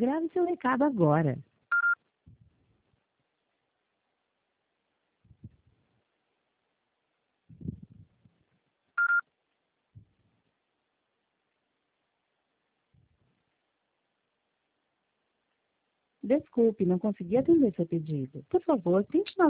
Grave seu recado agora. Desculpe, não consegui atender seu pedido. Por favor, tente